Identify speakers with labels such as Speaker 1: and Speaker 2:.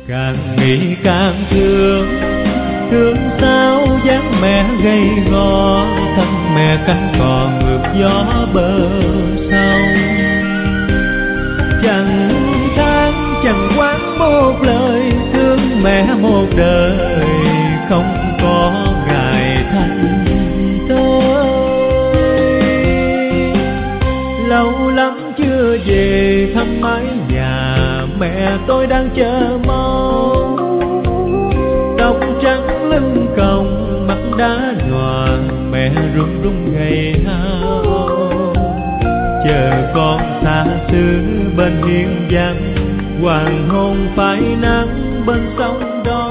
Speaker 1: Càng nghĩ càng thương, thương sao dáng mẹ gầy gò, thân mẹ cánh cò ngược gió bờ sau. Chẳng than chẳng quán một lời, thương mẹ một đời không có ngày thành tới. Lâu lắm chưa về thăm mái nhà, mẹ tôi đang chờ mong. Tóc trắng lưng còng mắt đá nhòa, mẹ run run gầy hao. Chờ con xa xứ bên hiên giang, hoàng hôn phai nắng bên sông đó.